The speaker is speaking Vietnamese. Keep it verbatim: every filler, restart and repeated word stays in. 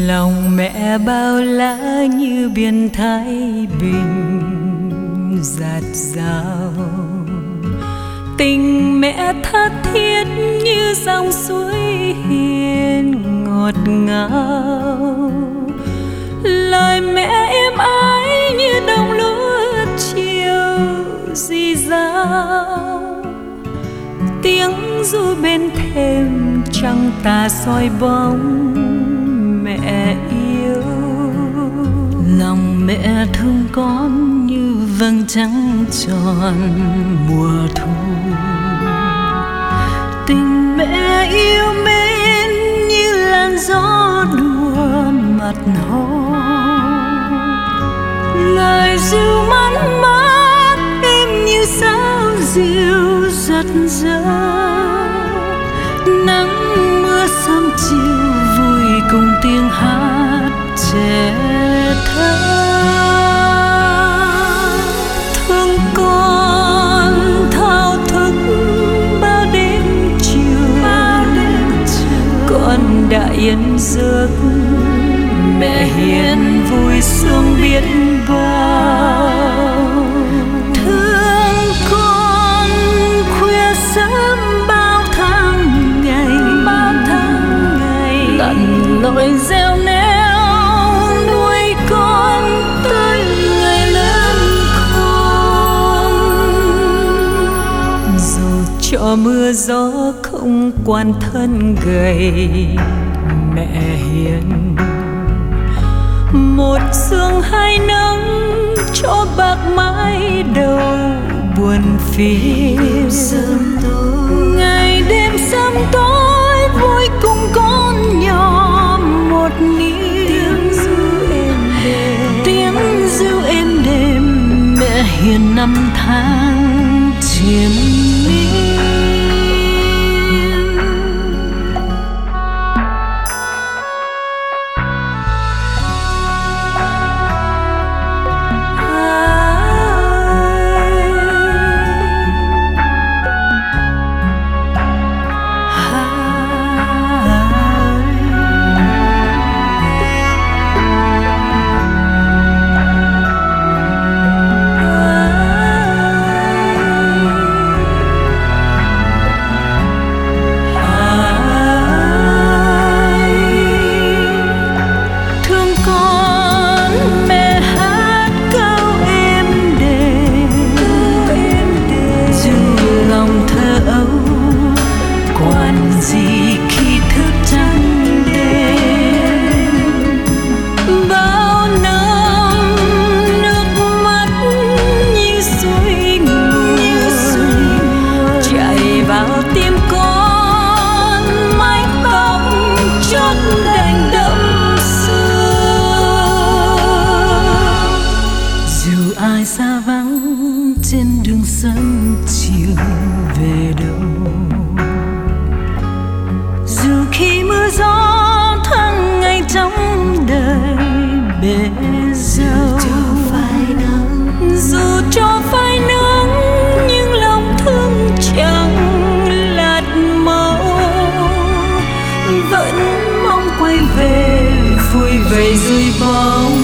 Lòng mẹ bao la như biển Thái Bình dạt dào, tình mẹ tha thiết như dòng suối hiền ngọt ngào. Lời mẹ êm ái như đồng lúa chiều rì rào, tiếng ru bên thềm trăng tà soi bóng mẹ yêu. Lòng mẹ thương con như vầng trăng tròn mùa thu, tình mẹ yêu mến như làn gió đùa mặt hồ. Lời ru mắn mát êm như sao diều giật giật, nắng mưa sớm chiều vui cùng tiếng hát trẻ thơ. Thương con thao thức bao đêm chiều, con đã yên giấc mẹ hiền vui sướng biết bao. Thương con khuya sớm bao tháng ngày, bao tháng ngày tận nỗi gieo neo nuôi con tới ngày lớn khôn. Dù cho mưa gió không quan thân gầy, mẹ hiền một sương hai nắng cho bạc mái đầu buồn phiền. Ngày đêm sớm tối vui cùng con nhỏ một niềm. Tiếng ru êm đềm mẹ hiền năm tháng triền miên. Xa vắng trên đường sớm chiều về đâu, dù khi mưa gió tháng ngày trong đời bể dâu. Dù cho phai nắng nhưng lòng thương chẳng lạt màu, vẫn mong quay về vui vầy dưới bóng